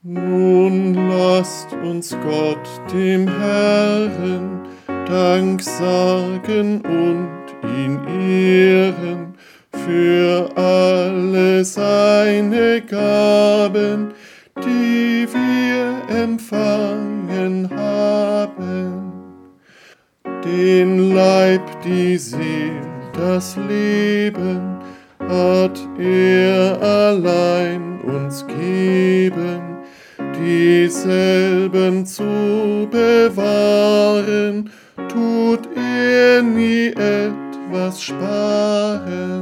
Nun lasst uns Gott, dem Herrn, Dank sagen und ihn ehren für alle seine Gaben, die wir empfangen haben. Den Leib, die Seele, das Leben hat er allein uns geben, dieselben zu bewahren, tut er nie etwas sparen.